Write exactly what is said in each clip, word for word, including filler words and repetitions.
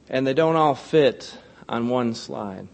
And they don't all fit on one slide.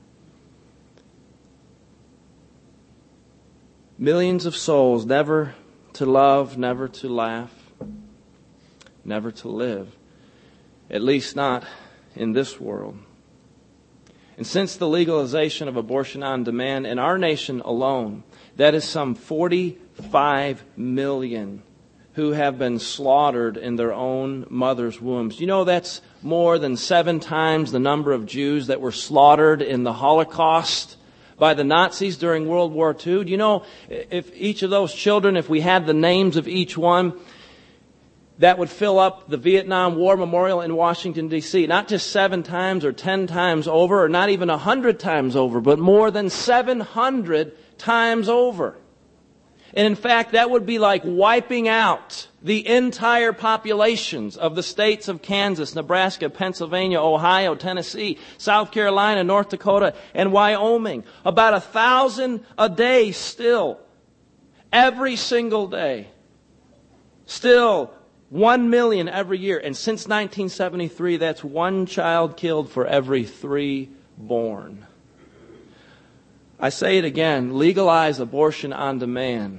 Millions of souls never to love, never to laugh, never to live. At least not in this world. And since the legalization of abortion on demand in our nation alone, that is some forty-five million who have been slaughtered in their own mother's wombs. You know, that's more than seven times the number of Jews that were slaughtered in the Holocaust by the Nazis during World War Two. Do you know, if each of those children, if we had the names of each one, that would fill up the Vietnam War Memorial in Washington, D C Not just seven times or ten times over, or not even a hundred times over, but more than seven hundred times over. And in fact, that would be like wiping out the entire populations of the states of Kansas, Nebraska, Pennsylvania, Ohio, Tennessee, South Carolina, North Dakota, and Wyoming. About a thousand a day still. Every single day. Still one million every year. And since nineteen seventy-three, that's one child killed for every three born. I say it again, legalize abortion on demand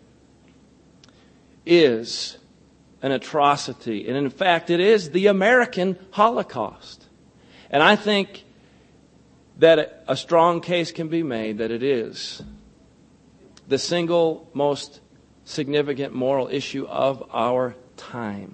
is an atrocity. And in fact, it is the American Holocaust. And I think that a strong case can be made that it is the single most significant moral issue of our time.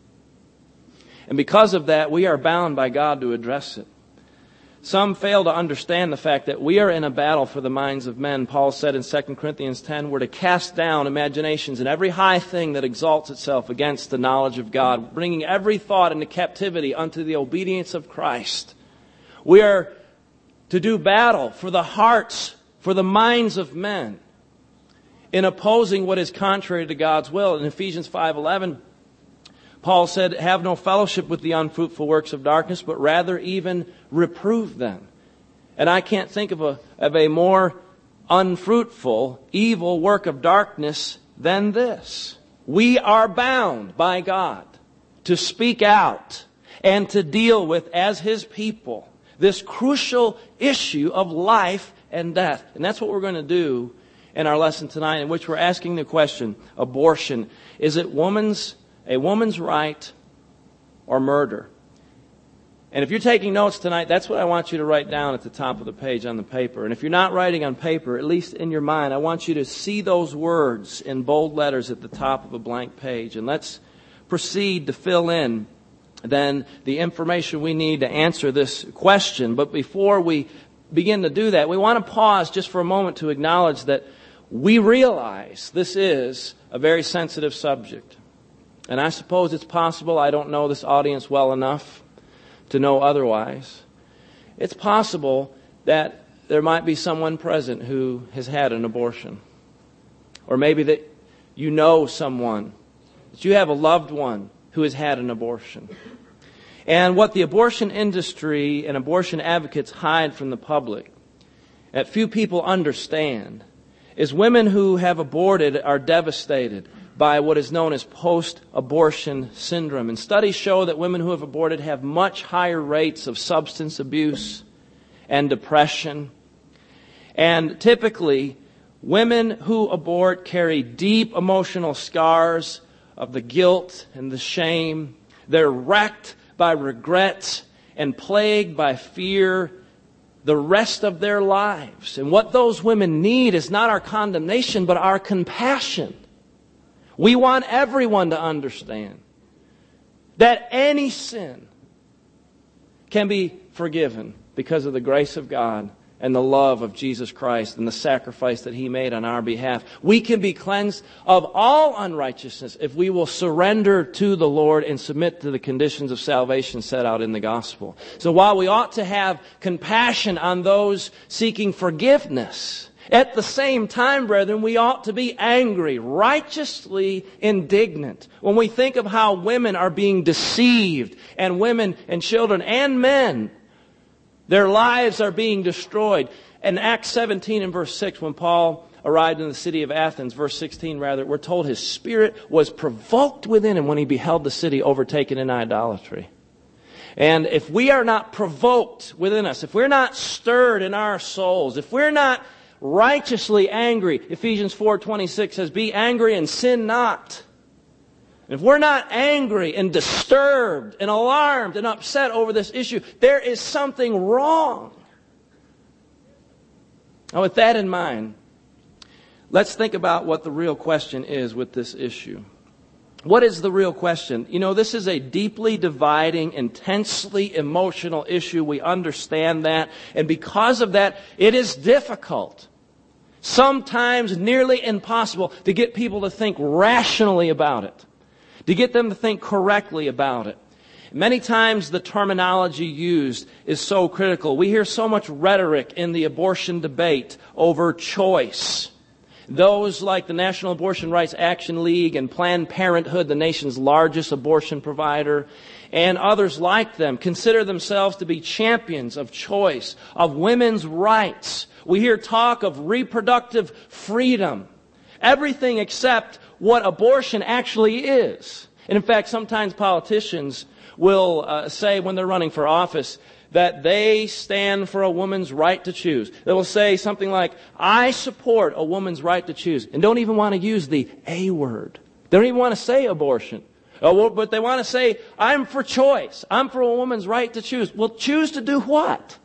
And because of that, we are bound by God to address it. Some fail to understand the fact that we are in a battle for the minds of men. Paul said in Second Corinthians ten, we're to cast down imaginations and every high thing that exalts itself against the knowledge of God, bringing every thought into captivity unto the obedience of Christ. We are to do battle for the hearts, for the minds of men, in opposing what is contrary to God's will. In Ephesians five eleven, Paul said, have no fellowship with the unfruitful works of darkness, but rather even reprove them. And I can't think of a, of a more unfruitful, evil work of darkness than this. We are bound by God to speak out and to deal with, as His people, this crucial issue of life and death. And that's what we're going to do in our lesson tonight, in which we're asking the question, abortion, is it woman's a woman's right or murder? And if you're taking notes tonight, that's what I want you to write down at the top of the page on the paper. And if you're not writing on paper, at least in your mind, I want you to see those words in bold letters at the top of a blank page. And let's proceed to fill in then the information we need to answer this question. But before we begin to do that, we want to pause just for a moment to acknowledge that we realize this is a very sensitive subject. And I suppose it's possible, I don't know this audience well enough to know otherwise. It's possible that there might be someone present who has had an abortion. Or maybe that you know someone, that you have a loved one who has had an abortion. And what the abortion industry and abortion advocates hide from the public, that few people understand, is women who have aborted are devastated by what is known as post-abortion syndrome. And studies show that women who have aborted have much higher rates of substance abuse and depression. And typically, women who abort carry deep emotional scars of the guilt and the shame. They're wrecked by regret and plagued by fear the rest of their lives. And what those women need is not our condemnation, but our compassion. We want everyone to understand that any sin can be forgiven because of the grace of God and the love of Jesus Christ and the sacrifice that He made on our behalf. We can be cleansed of all unrighteousness if we will surrender to the Lord and submit to the conditions of salvation set out in the gospel. So while we ought to have compassion on those seeking forgiveness, at the same time, brethren, we ought to be angry, righteously indignant, when we think of how women are being deceived, and women and children and men, their lives are being destroyed. In Acts seventeen and verse six, when Paul arrived in the city of Athens, verse sixteen rather, we're told his spirit was provoked within him when he beheld the city overtaken in idolatry. And if we are not provoked within us, if we're not stirred in our souls, if we're not righteously angry, Ephesians four twenty-six says, be angry and sin not. And if we're not angry and disturbed and alarmed and upset over this issue, there is something wrong. Now, with that in mind, let's think about what the real question is with this issue. What is the real question? You know, this is a deeply dividing, intensely emotional issue. We understand that. And because of that, it is difficult, sometimes nearly impossible, to get people to think rationally about it, to get them to think correctly about it. Many times the terminology used is so critical. We hear so much rhetoric in the abortion debate over choice. Those like the National Abortion Rights Action League and Planned Parenthood, the nation's largest abortion provider, and others like them, consider themselves to be champions of choice, of women's rights. We hear talk of reproductive freedom, everything except what abortion actually is. And in fact, sometimes politicians will uh, say when they're running for office that they stand for a woman's right to choose. They will say something like, I support a woman's right to choose, and don't even want to use the A word. They don't even want to say abortion. Oh, well, but they want to say, I'm for choice. I'm for a woman's right to choose. Well, choose to do what?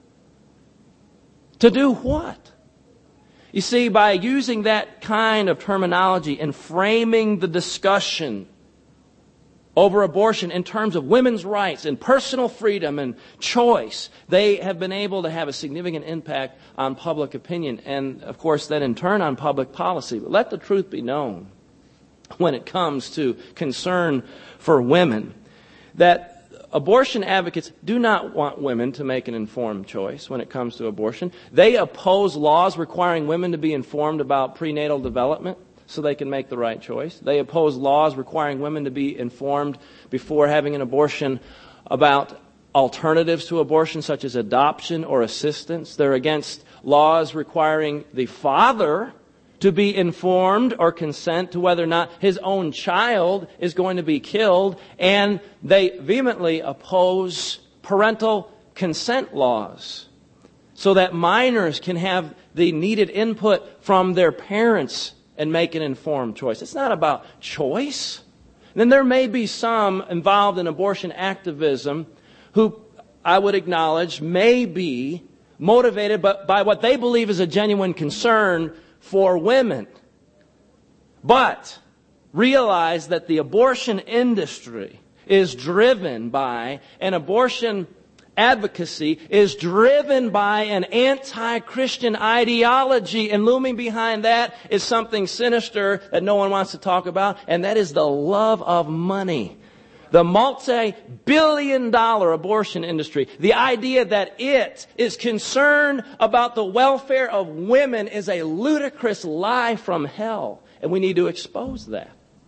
To do what? You see, by using that kind of terminology and framing the discussion over abortion in terms of women's rights and personal freedom and choice, they have been able to have a significant impact on public opinion and, of course, then in turn on public policy. But let the truth be known when it comes to concern for women, that abortion advocates do not want women to make an informed choice when it comes to abortion. They oppose laws requiring women to be informed about prenatal development so they can make the right choice. They oppose laws requiring women to be informed before having an abortion about alternatives to abortion, such as adoption or assistance. They're against laws requiring the father to be informed or consent to whether or not his own child is going to be killed. And they vehemently oppose parental consent laws so that minors can have the needed input from their parents and make an informed choice. It's not about choice. And then there may be some involved in abortion activism who I would acknowledge may be motivated by, by what they believe is a genuine concern for women. But realize that the abortion industry is driven by an abortion advocacy is driven by an anti-Christian ideology, and looming behind that is something sinister that no one wants to talk about, and that is the love of money. The multi-billion dollar abortion industry, the idea that it is concerned about the welfare of women is a ludicrous lie from hell, and we need to expose that.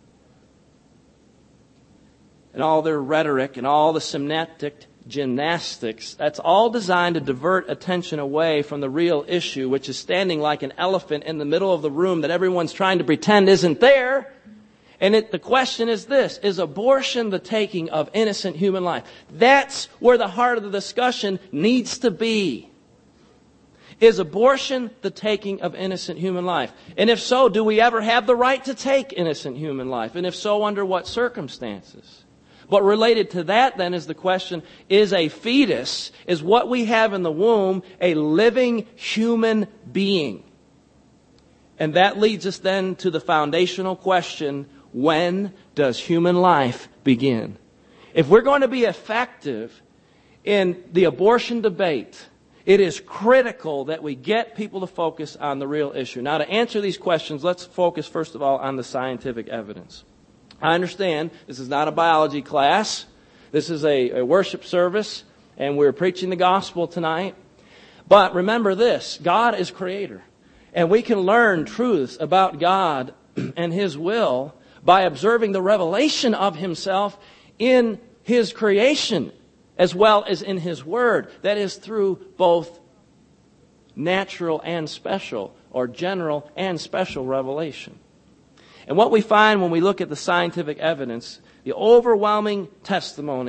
And all their rhetoric and all the semantic gymnastics, that's all designed to divert attention away from the real issue, which is standing like an elephant in the middle of the room that everyone's trying to pretend isn't there. And it, the question is this: is abortion the taking of innocent human life? That's where the heart of the discussion needs to be. Is abortion the taking of innocent human life? And if so, do we ever have the right to take innocent human life? And if so, under what circumstances? But related to that then is the question, is a fetus, is what we have in the womb, a living human being? And that leads us then to the foundational question, when does human life begin? If we're going to be effective in the abortion debate, it is critical that we get people to focus on the real issue. Now, to answer these questions, let's focus first of all on the scientific evidence. I understand this is not a biology class. This is a, a worship service, and we're preaching the gospel tonight. But remember this, God is creator. And we can learn truths about God and His will by observing the revelation of Himself in His creation as well as in His Word. That is through both natural and special, or general and special revelation. And what we find when we look at the scientific evidence, the overwhelming testimony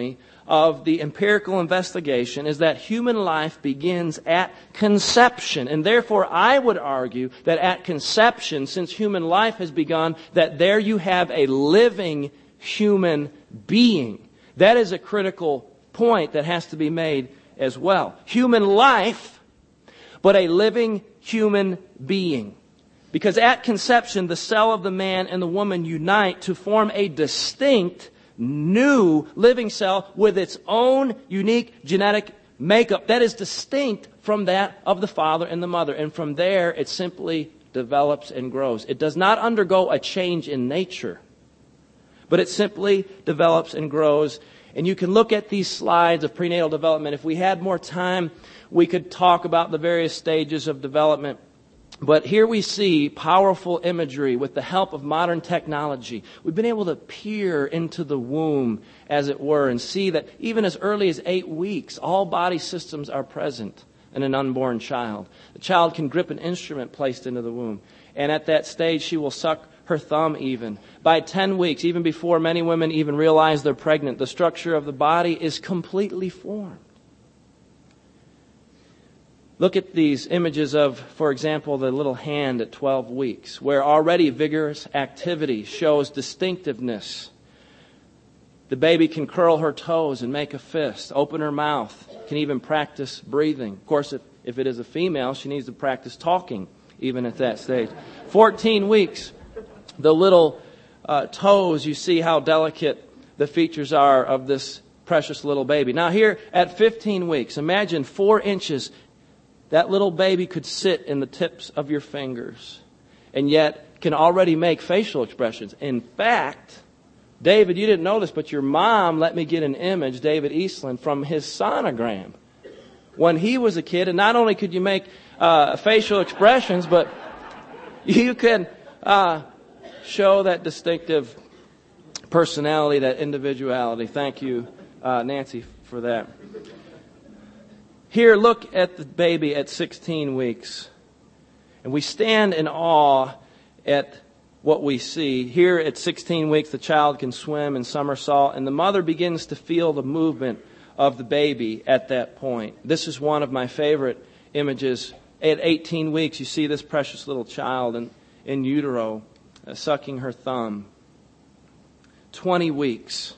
of the empirical investigation is that human life begins at conception. And therefore, I would argue that at conception, since human life has begun, that there you have a living human being. That is a critical point that has to be made as well. Human life, but a living human being. Because at conception, the cell of the man and the woman unite to form a distinct, new living cell with its own unique genetic makeup that is distinct from that of the father and the mother. And from there, it simply develops and grows. It does not undergo a change in nature, but it simply develops and grows. And you can look at these slides of prenatal development. If we had more time, we could talk about the various stages of development. But here we see powerful imagery with the help of modern technology. We've been able to peer into the womb, as it were, and see that even as early as eight weeks, all body systems are present in an unborn child. The child can grip an instrument placed into the womb. And at that stage, she will suck her thumb even. By ten weeks, even before many women even realize they're pregnant, the structure of the body is completely formed. Look at these images of, for example, the little hand at twelve weeks, where already vigorous activity shows distinctiveness. The baby can curl her toes and make a fist, open her mouth, can even practice breathing. Of course, if, if it is a female, she needs to practice talking, even at that stage. fourteen weeks, the little uh, toes, you see how delicate the features are of this precious little baby. Now here, at fifteen weeks, imagine four inches. That little baby could sit in the tips of your fingers and yet can already make facial expressions. In fact, David, you didn't know this, but your mom let me get an image, David Eastland, from his sonogram when he was a kid. And not only could you make uh, facial expressions, but you could uh, show that distinctive personality, that individuality. Thank you, uh, Nancy, for that. Here, look at the baby at sixteen weeks. And we stand in awe at what we see. Here at sixteen weeks, the child can swim and somersault, and the mother begins to feel the movement of the baby at that point. This is one of my favorite images. At eighteen weeks, you see this precious little child in, in utero uh, sucking her thumb. twenty weeks.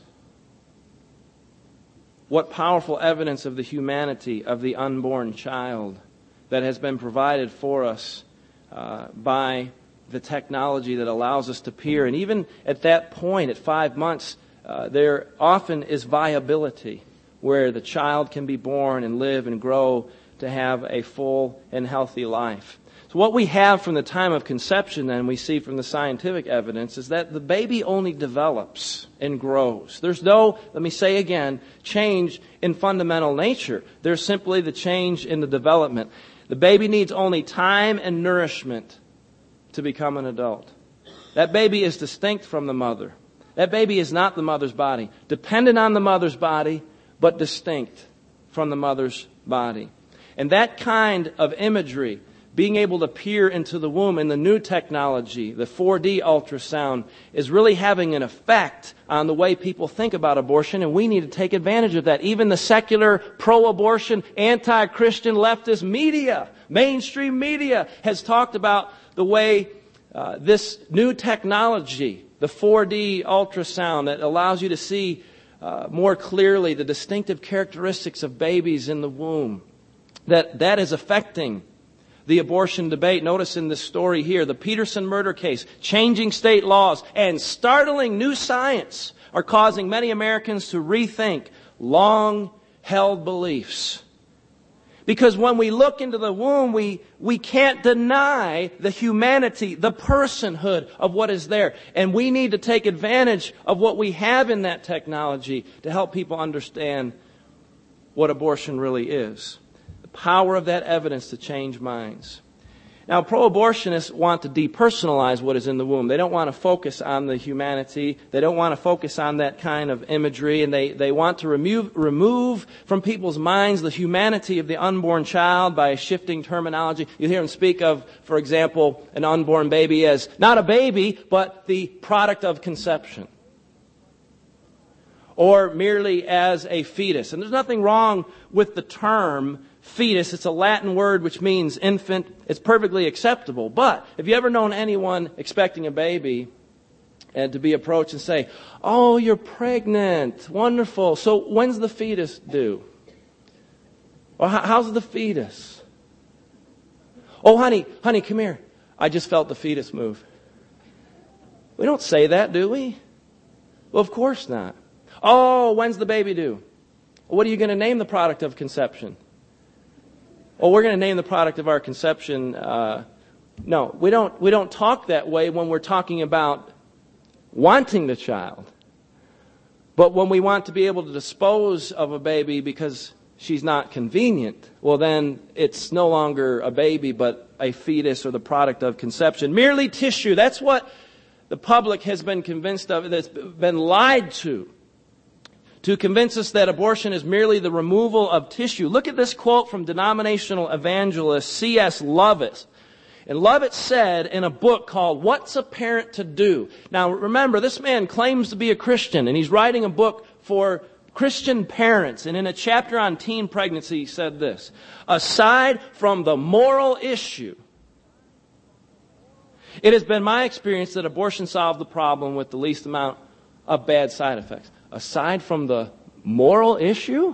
What powerful evidence of the humanity of the unborn child that has been provided for us uh, by the technology that allows us to peer. And even at that point, at five months, uh, there often is viability where the child can be born and live and grow to have a full and healthy life. So what we have from the time of conception, then, we see from the scientific evidence, is that the baby only develops and grows. There's no, let me say again, change in fundamental nature. There's simply the change in the development. The baby needs only time and nourishment to become an adult. That baby is distinct from the mother. That baby is not the mother's body, dependent on the mother's body, but distinct from the mother's body. And that kind of imagery, being able to peer into the womb in the new technology, the four D ultrasound, is really having an effect on the way people think about abortion, and we need to take advantage of that. Even the secular, pro-abortion, anti-Christian leftist media, mainstream media, has talked about the way uh, this new technology, the four D ultrasound that allows you to see uh, more clearly the distinctive characteristics of babies in the womb, that that is affecting the abortion debate. Notice in this story here, the Peterson murder case, changing state laws, and startling new science are causing many Americans to rethink long-held beliefs. Because when we look into the womb, we, we can't deny the humanity, the personhood of what is there. And we need to take advantage of what we have in that technology to help people understand what abortion really is. Power of that evidence to change minds. Now, pro-abortionists want to depersonalize what is in the womb. They don't want to focus on the humanity. They don't want to focus on that kind of imagery. And they, they want to remove, remove from people's minds the humanity of the unborn child by shifting terminology. You hear them speak of, for example, an unborn baby as not a baby, but the product of conception. or merely as a fetus. And there's nothing wrong with the term fetus. It's a Latin word which means infant. It's perfectly acceptable. But have you ever known anyone expecting a baby and to be approached and say, "Oh, you're pregnant. Wonderful. So when's the fetus due?" Or how's the fetus? "Oh, honey, honey, come here. I just felt the fetus move." We don't say that, do we? Well, of course not. "Oh, when's the baby due?" "What are you going to name the product of conception?" "Well, we're going to name the product of our conception." Uh, no, we don't. We don't talk that way when we're talking about wanting the child. But when we want to be able to dispose of a baby because she's not convenient, well, then it's no longer a baby, but a fetus or the product of conception. Merely tissue. That's what the public has been convinced of, that's been lied to, to convince us that abortion is merely the removal of tissue. Look at this quote from denominational evangelist C S Lovett. And Lovett said in a book called What's a Parent to Do? Now remember, this man claims to be a Christian, and he's writing a book for Christian parents. And in a chapter on teen pregnancy, he said this: "Aside from the moral issue, it has been my experience that abortion solved the problem with the least amount of bad side effects." Aside from the moral issue?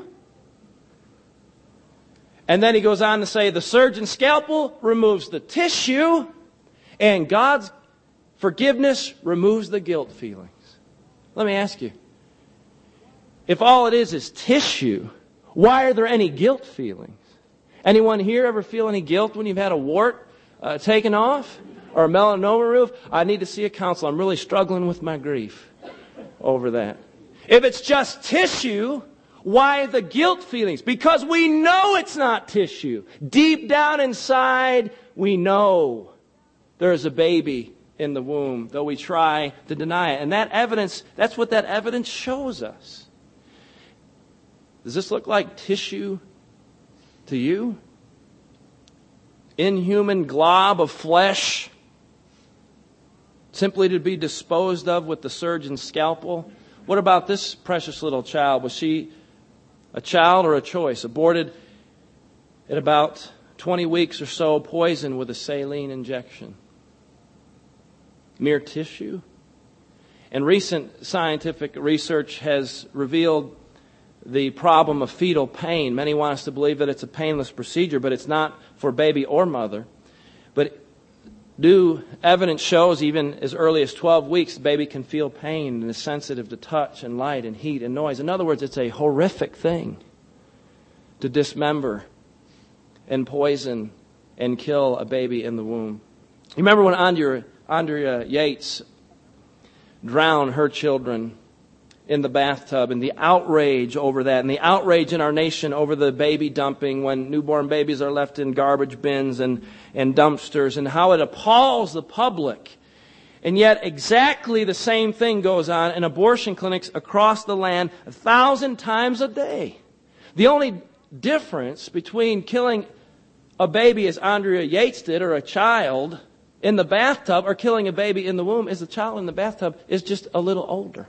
And then he goes on to say, "The surgeon's scalpel removes the tissue, and God's forgiveness removes the guilt feelings." Let me ask you, if all it is is tissue, why are there any guilt feelings? Anyone here ever feel any guilt when you've had a wart uh, taken off? Or a melanoma roof? "I need to see a counselor. I'm really struggling with my grief over that." If it's just tissue, why the guilt feelings? Because we know it's not tissue. Deep down inside, we know there's a baby in the womb, though we try to deny it. And that evidence, that's what that evidence shows us. Does this look like tissue to you? Inhuman glob of flesh, simply to be disposed of with the surgeon's scalpel? What about this precious little child? Was she a child or a choice? Aborted at about twenty weeks or so, poisoned with a saline injection. Mere tissue? And recent scientific research has revealed the problem of fetal pain. Many want us to believe that it's a painless procedure, but it's not for baby or mother. But new evidence shows even as early as twelve weeks, the baby can feel pain and is sensitive to touch and light and heat and noise. In other words, it's a horrific thing to dismember and poison and kill a baby in the womb. You remember when Andrea, Andrea Yates drowned her children in the bathtub, and the outrage over that, and the outrage in our nation over the baby dumping when newborn babies are left in garbage bins and, and dumpsters, and how it appalls the public. And yet exactly the same thing goes on in abortion clinics across the land a thousand times a day. The only difference between killing a baby as Andrea Yates did, or a child in the bathtub, or killing a baby in the womb, is the child in the bathtub is just a little older.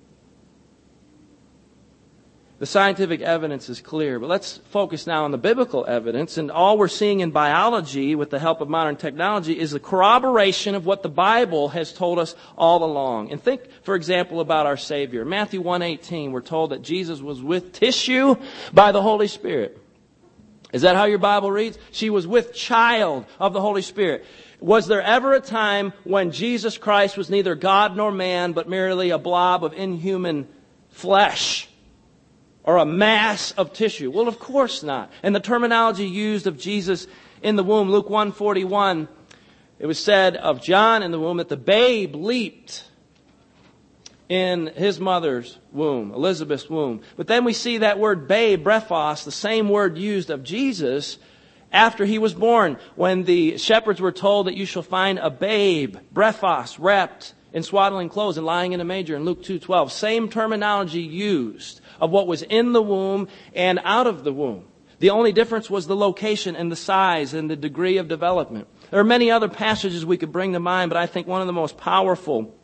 The scientific evidence is clear, but let's focus now on the biblical evidence. And all we're seeing in biology with the help of modern technology is the corroboration of what the Bible has told us all along. And think, for example, about our Savior. In Matthew one eighteen, we're told that Jesus was with tissue by the Holy Spirit. Is that how your Bible reads? She was with child of the Holy Spirit. Was there ever a time when Jesus Christ was neither God nor man, but merely a blob of inhuman flesh? Or a mass of tissue? Well, of course not. And the terminology used of Jesus in the womb, Luke one forty-one, it was said of John in the womb that the babe leaped in his mother's womb, Elizabeth's womb. But then we see that word babe, brephos, the same word used of Jesus after he was born, when the shepherds were told that you shall find a babe, brephos, wrapped in swaddling clothes and lying in a manger in Luke two twelve. Same terminology used of what was in the womb and out of the womb. The only difference was the location and the size and the degree of development. There are many other passages we could bring to mind, but I think one of the most powerful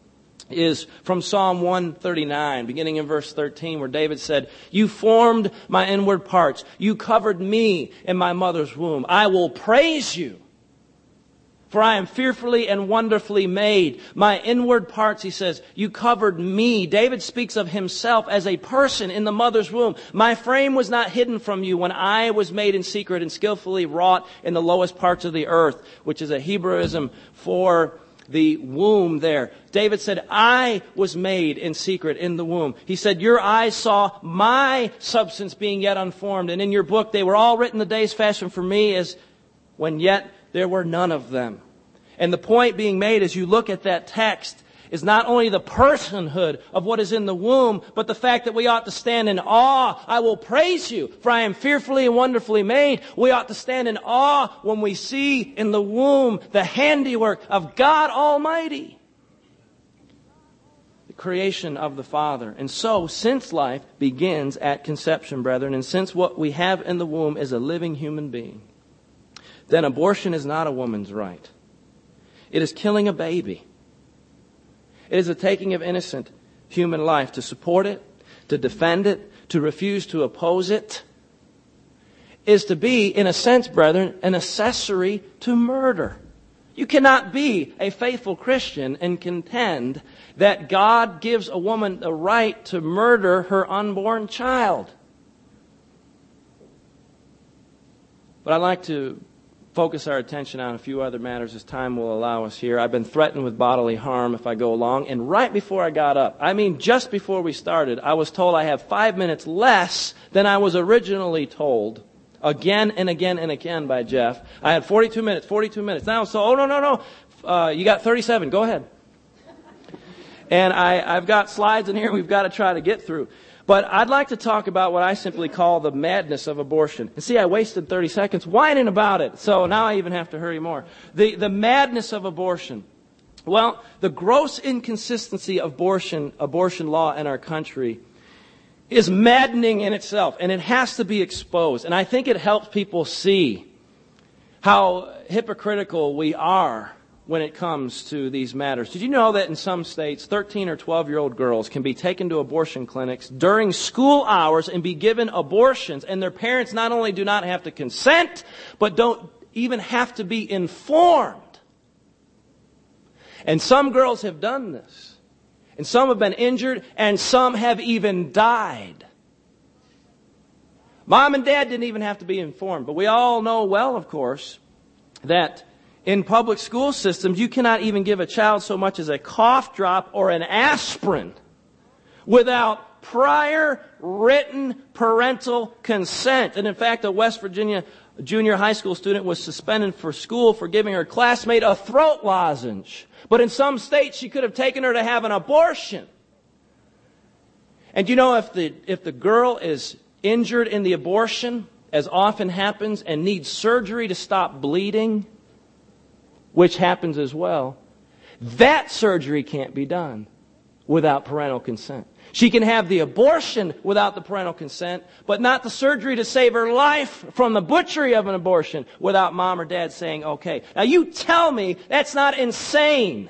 is from Psalm one thirty-nine, beginning in verse thirteen, where David said, "You formed my inward parts. You covered me in my mother's womb. I will praise you, for I am fearfully and wonderfully made." My inward parts, he says, you covered me. David speaks of himself as a person in the mother's womb. My frame was not hidden from you when I was made in secret and skillfully wrought in the lowest parts of the earth, which is a Hebraism for the womb there. David said, I was made in secret in the womb. He said, your eyes saw my substance being yet unformed, and in your book they were all written the days fashioned for me, as when yet there were none of them. And the point being made as you look at that text is not only the personhood of what is in the womb, but the fact that we ought to stand in awe. I will praise you, for I am fearfully and wonderfully made. We ought to stand in awe when we see in the womb the handiwork of God Almighty, the creation of the Father. And so, since life begins at conception, brethren, and since what we have in the womb is a living human being, then abortion is not a woman's right. It is killing a baby. It is the taking of innocent human life. To support it, to defend it, to refuse to oppose it, is to be, in a sense, brethren, an accessory to murder. You cannot be a faithful Christian and contend that God gives a woman the right to murder her unborn child. But I'd like to focus our attention on a few other matters as time will allow us here. I've been threatened with bodily harm if I go along. And right before I got up, I mean just before we started, I was told I have five minutes less than I was originally told. Again and again and again by Jeff. I had forty-two minutes, forty-two minutes. Now, so, oh, no, no, no. Uh, you got thirty-seven. Go ahead. And I, I've got slides in here we've got to try to get through. But I'd like to talk about what I simply call the madness of abortion. And see, I wasted thirty seconds whining about it. So now I even have to hurry more. The, the madness of abortion. Well, the gross inconsistency of abortion, abortion law in our country is maddening in itself. And it has to be exposed. And I think it helps people see how hypocritical we are when it comes to these matters. Did you know that in some states, thirteen or twelve-year-old girls can be taken to abortion clinics during school hours and be given abortions, and their parents not only do not have to consent, but don't even have to be informed? And some girls have done this. And some have been injured, and some have even died. Mom and Dad didn't even have to be informed. But we all know well, of course, that in public school systems, you cannot even give a child so much as a cough drop or an aspirin without prior written parental consent. And in fact, a West Virginia junior high school student was suspended for school for giving her classmate a throat lozenge. But in some states, she could have taken her to have an abortion. And you know, if the, if the girl is injured in the abortion, as often happens, and needs surgery to stop bleeding, which happens as well, that surgery can't be done without parental consent. She can have the abortion without the parental consent, but not the surgery to save her life from the butchery of an abortion without mom or dad saying, okay. Now you tell me that's not insane.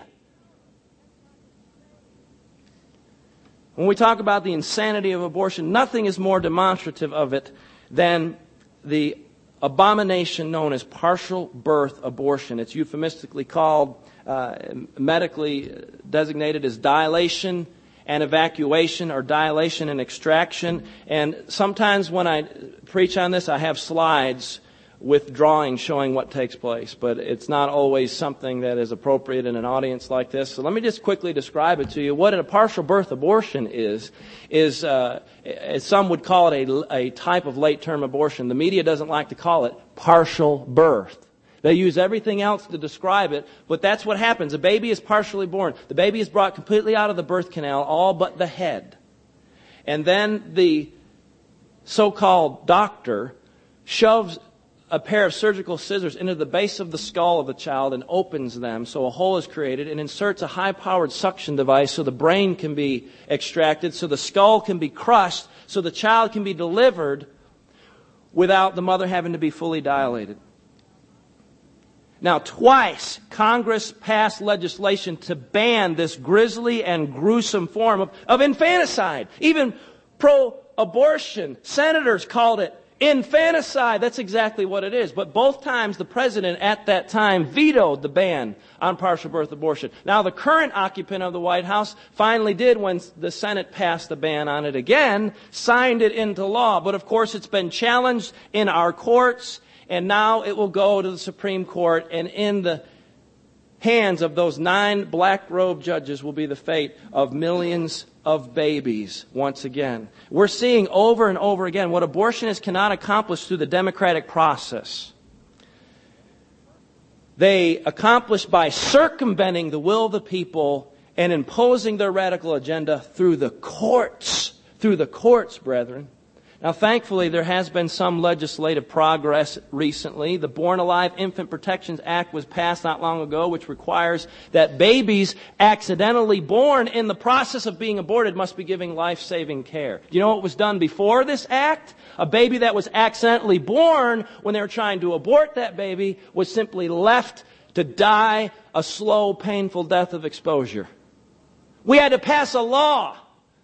When we talk about the insanity of abortion, nothing is more demonstrative of it than the abomination known as partial birth abortion. It's euphemistically called, uh, medically designated as dilation and evacuation, or dilation and extraction. And sometimes when I preach on this, I have slides with drawings showing what takes place, but it's not always something that is appropriate in an audience like this. So let me just quickly describe it to you. What a partial birth abortion is, is uh, as some would call it, a, a type of late-term abortion. The media doesn't like to call it partial birth. They use everything else to describe it, but that's what happens. A baby is partially born. The baby is brought completely out of the birth canal, all but the head. And then the so-called doctor shoves a pair of surgical scissors into the base of the skull of the child and opens them so a hole is created, and inserts a high-powered suction device so the brain can be extracted, so the skull can be crushed, so the child can be delivered without the mother having to be fully dilated. Now, twice Congress passed legislation to ban this grisly and gruesome form of, of infanticide. Even pro-abortion senators called it infanticide. That's exactly what it is. But both times the president at that time vetoed the ban on partial birth abortion. Now, the current occupant of the White House finally did, when the Senate passed the ban on it again, signed it into law. But of course, it's been challenged in our courts, and now it will go to the Supreme Court, and in the hands of those nine black-robed judges will be the fate of millions of babies once again. We're seeing over and over again what abortionists cannot accomplish through the democratic process. They accomplish by circumventing the will of the people and imposing their radical agenda through the courts. Through the courts, brethren. Now, thankfully, there has been some legislative progress recently. The Born Alive Infant Protections Act was passed not long ago, which requires that babies accidentally born in the process of being aborted must be given life-saving care. Do you know what was done before this act? A baby that was accidentally born when they were trying to abort that baby was simply left to die a slow, painful death of exposure. We had to pass a law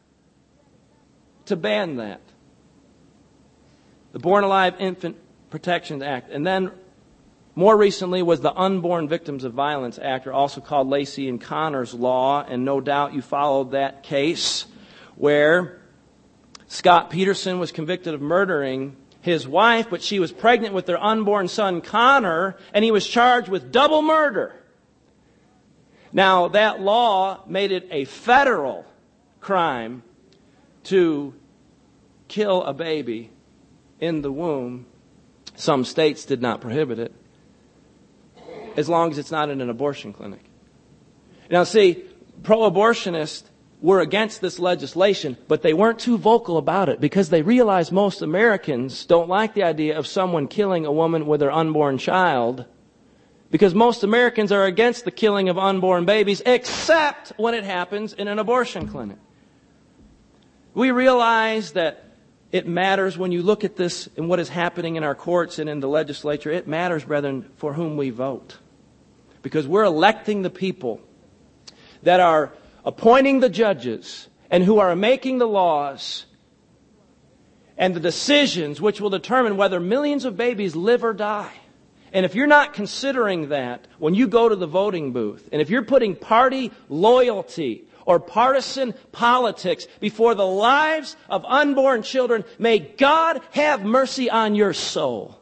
to ban that. The Born Alive Infant Protection Act. And then more recently was the Unborn Victims of Violence Act, or also called Lacey and Connor's Law. And no doubt you followed that case where Scott Peterson was convicted of murdering his wife, but she was pregnant with their unborn son Connor, and he was charged with double murder. Now, that law made it a federal crime to kill a baby in the womb. Some states did not prohibit it, as long as it's not in an abortion clinic. Now, see, pro-abortionists were against this legislation, but they weren't too vocal about it because they realized most Americans don't like the idea of someone killing a woman with her unborn child, because most Americans are against the killing of unborn babies, except when it happens in an abortion clinic. We realize that it matters when you look at this and what is happening in our courts and in the legislature. It matters, brethren, for whom we vote. Because we're electing the people that are appointing the judges and who are making the laws and the decisions which will determine whether millions of babies live or die. And if you're not considering that when you go to the voting booth, and if you're putting party loyalty or partisan politics before the lives of unborn children, may God have mercy on your soul.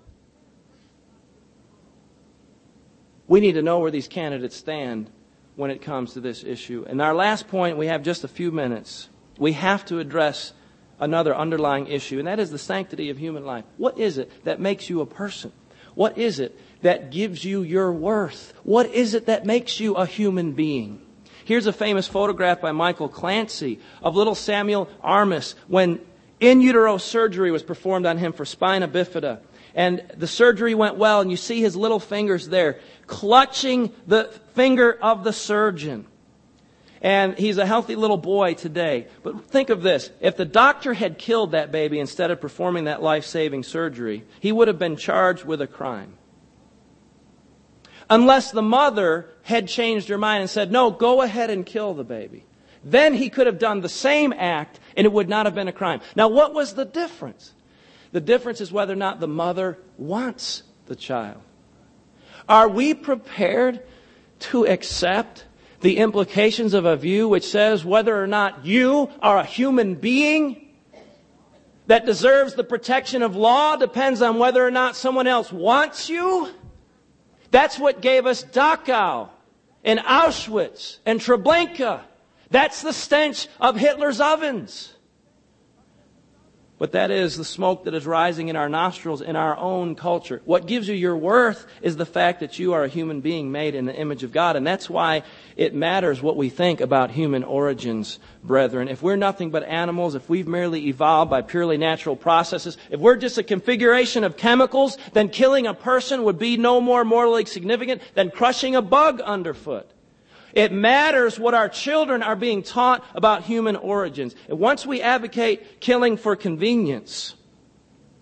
We need to know where these candidates stand when it comes to this issue. And our last point, we have just a few minutes. We have to address another underlying issue, and that is the sanctity of human life. What is it that makes you a person? What is it that gives you your worth? What is it that makes you a human being? Here's a famous photograph by Michael Clancy of little Samuel Armis when in utero surgery was performed on him for spina bifida. And the surgery went well, and you see his little fingers there clutching the finger of the surgeon. And he's a healthy little boy today. But think of this. If the doctor had killed that baby instead of performing that life-saving surgery, he would have been charged with a crime. Unless the mother had changed her mind and said, no, go ahead and kill the baby. Then he could have done the same act and it would not have been a crime. Now, what was the difference? The difference is whether or not the mother wants the child. Are we prepared to accept the implications of a view which says whether or not you are a human being that deserves the protection of law depends on whether or not someone else wants you? That's what gave us Dachau and Auschwitz and Treblinka. That's the stench of Hitler's ovens. But that is the smoke that is rising in our nostrils in our own culture. What gives you your worth is the fact that you are a human being made in the image of God. And that's why it matters what we think about human origins, brethren. If we're nothing but animals, if we've merely evolved by purely natural processes, if we're just a configuration of chemicals, then killing a person would be no more morally significant than crushing a bug underfoot. It matters what our children are being taught about human origins. And once we advocate killing for convenience,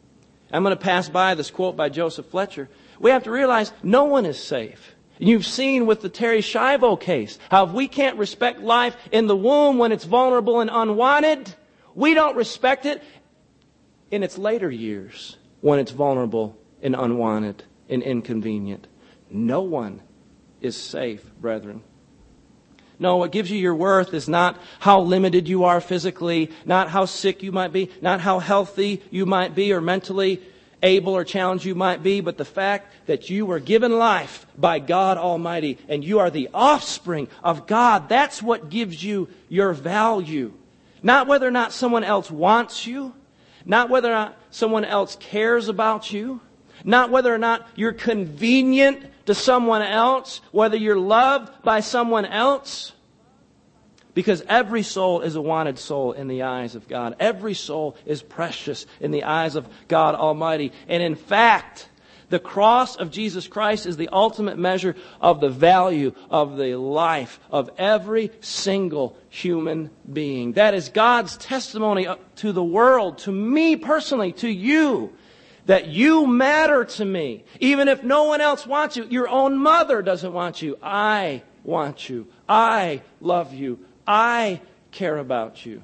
I'm going to pass by this quote by Joseph Fletcher. We have to realize no one is safe. You've seen with the Terry Schiavo case how if we can't respect life in the womb when it's vulnerable and unwanted, we don't respect it in its later years when it's vulnerable and unwanted and inconvenient. No one is safe, brethren. No, what gives you your worth is not how limited you are physically, not how sick you might be, not how healthy you might be or mentally able or challenged you might be, but the fact that you were given life by God Almighty and you are the offspring of God. That's what gives you your value. Not whether or not someone else wants you, not whether or not someone else cares about you, not whether or not you're convenient to someone else, whether you're loved by someone else. Because every soul is a wanted soul in the eyes of God. Every soul is precious in the eyes of God Almighty. And in fact, the cross of Jesus Christ is the ultimate measure of the value of the life of every single human being. That is God's testimony to the world, to me personally, to you, that you matter to me. Even if no one else wants you, your own mother doesn't want you. I want you. I love you. I care about you.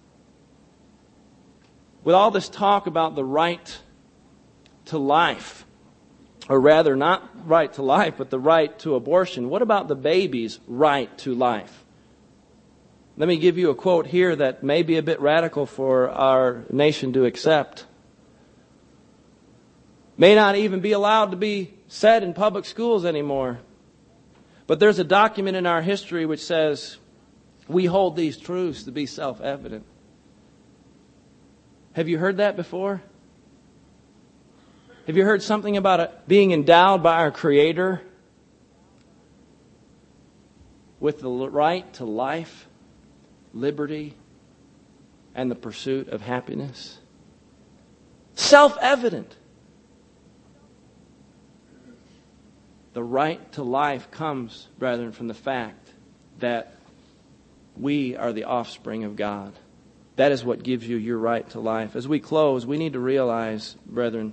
With all this talk about the right to life, or rather not right to life, but the right to abortion, what about the baby's right to life? Let me give you a quote here that may be a bit radical for our nation to accept. May not even be allowed to be said in public schools anymore. But there's a document in our history which says we hold these truths to be self-evident. Have you heard that before? Have you heard something about it being endowed by our Creator with the right to life, liberty, and the pursuit of happiness? Self-evident. The right to life comes, brethren, from the fact that we are the offspring of God. That is what gives you your right to life. As we close, we need to realize, brethren,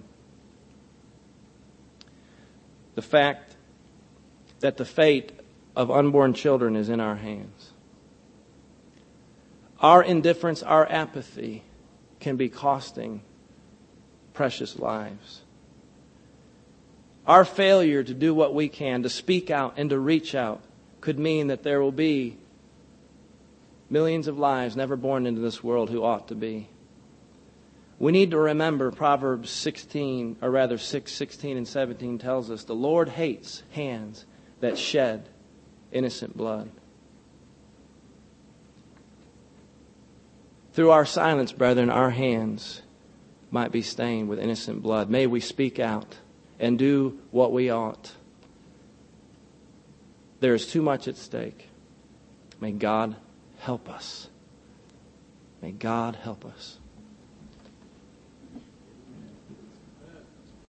the fact that the fate of unborn children is in our hands. Our indifference, our apathy can be costing precious lives. Our failure to do what we can, to speak out and to reach out, could mean that there will be millions of lives never born into this world who ought to be. We need to remember Proverbs sixteen, or rather six, sixteen and seventeen tells us, the Lord hates hands that shed innocent blood. Through our silence, brethren, our hands might be stained with innocent blood. May we speak out and do what we ought. There is too much at stake. May God help us. May God help us.